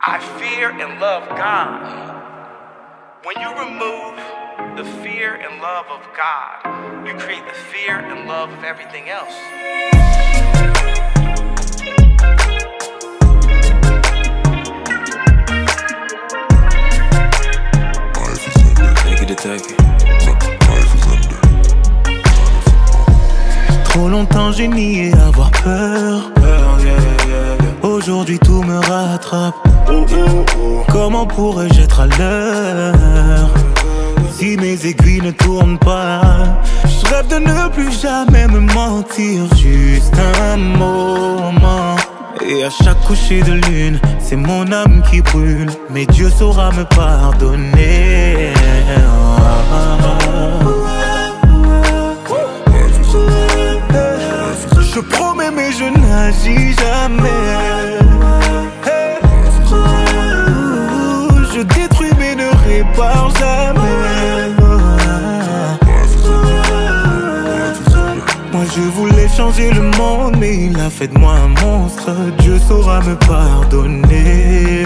I fear and love God. When you remove the fear and love of God, you create the fear and love of everything else. Trop longtemps j'ai nié avoir peur. Aujourd'hui tout me rattrape. Comment pourrais-je être à l'heure si mes aiguilles ne tournent pas? Je rêve de ne plus jamais me mentir. Juste un moment. Et à chaque coucher de lune, c'est mon âme qui brûle. Mais Dieu saura me pardonner. Je promets mais je n'agis jamais. Je détruis mais ne répare jamais. Moi je voulais changer le monde, mais il a fait de moi un monstre. Dieu saura me pardonner.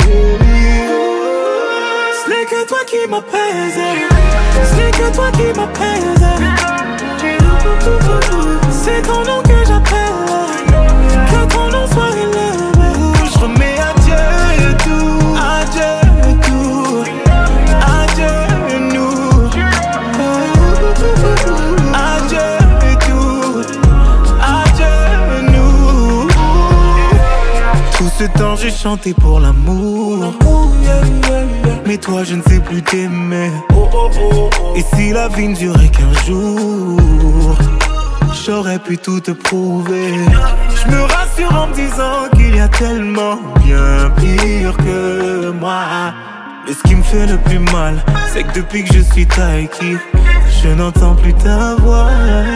Ce n'est que toi qui m'apaise. Ce n'est que toi qui m'apaise. C'est ton nom que j'appelle. Que ton nom soit élevé. Je remets à Dieu tout. À Dieu tout. À Dieu nous. À Dieu tout. À Dieu nous. Tout ce temps j'ai chanté pour l'amour. Mais toi je ne sais plus t'aimer. Et si la vie ne durait qu'un jour, j'aurais pu tout te prouver. Je me rassure en me disant qu'il y a tellement bien pire que moi. Et ce qui me fait le plus mal, c'est que depuis que je suis Taiki, je n'entends plus ta voix.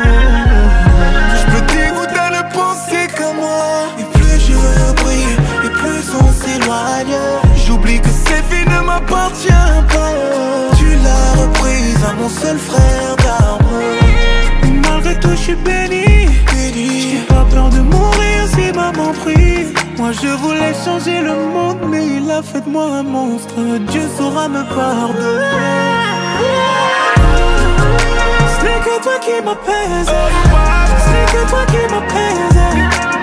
Je me dégoûte à le penser comme moi. Et plus je brille, et plus on s'éloigne. J'oublie que cette vie ne m'appartient pas. Tu l'as reprise à mon seul frère d'armes. Malgré tout je suis béni. J'ai pas peur de mourir si maman prie. Moi je voulais changer le monde, mais il a fait de moi un monstre. Dieu saura me pardonner. Ce n'est que toi qui m'apaise. Ce n'est que toi qui m'apaise.